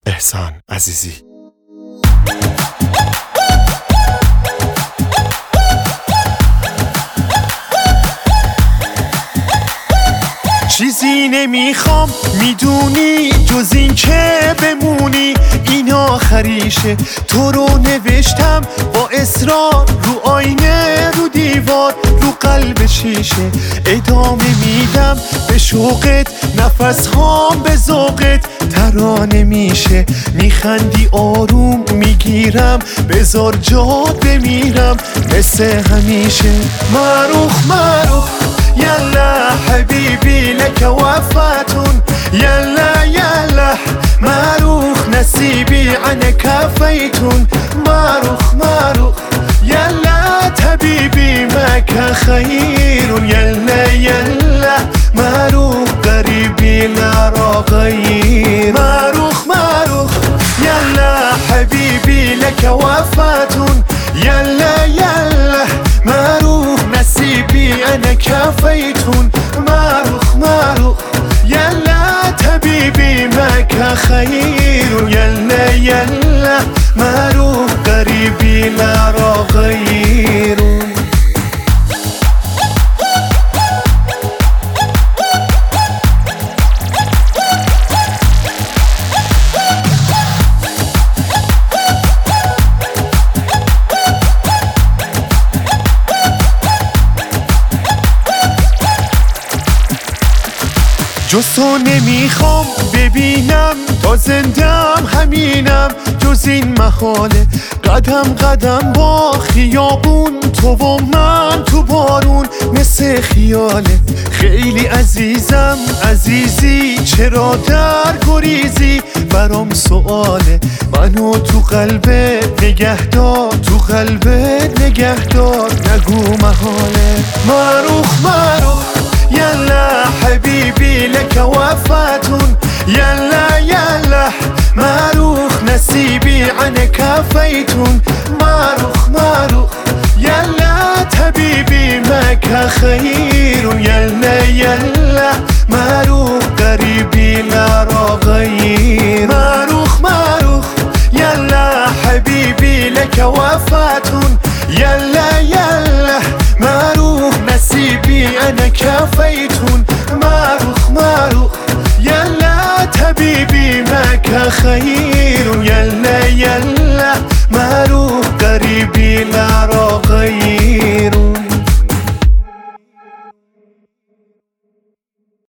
احسان عزیزی. چیزی نمیخوام میدونی جز این که بمونی، این آخریشه. تو رو نوشتم با اصرار رو آینه، رو دیوار، رو قلب شیشه. ادامه میدم به شوقت، نفس هام به ذوقت ترانه میشه. میخندی آروم میگیرم، بذار جات بمیرم مثل همیشه. ماروخ ماروخ يلا حبيبي لك وفاة، يلا يلا ماروخ نسيبي عنك كفيت. ماروخ ماروخ يلا حبيبي معك خير، يلا يلا ماروخ قريبي لا رغير. ماروخ ماروخ يلا حبيبي لك وفاة، يلا يلا ماروخ نسيبي أنا كفيتون. ماروخ ماروخ يلا حبيبي معك خير، يلا يلا ماروخ قريبي لا رغير. جز تو نمیخوام ببینم، تا زندم همینم. جز این محاله قدم قدم با خیابون، تو و من تو بارون مثل خیاله. خیلی عزیزم عزیزی، چرا در گریزی؟ برام سواله. منو تو قلبت نگهدار، تو قلبت نگهدار، نگو محاله. ماروخ ماروخ يلا حبيبي لك وفاة، يلا يلا ماروخ نسيبي عنك كفيت. ماروخ ماروخ يلا حبيبي معك خير، يلا يلا ماروخ قريبي لا رغير. ماروخ ماروخ يلا حبيبي لك وفاة، يلا يلا ماروخ نسيبي أنا كفيتون. ماروخ ماروخ يلا حبيبي معك خير،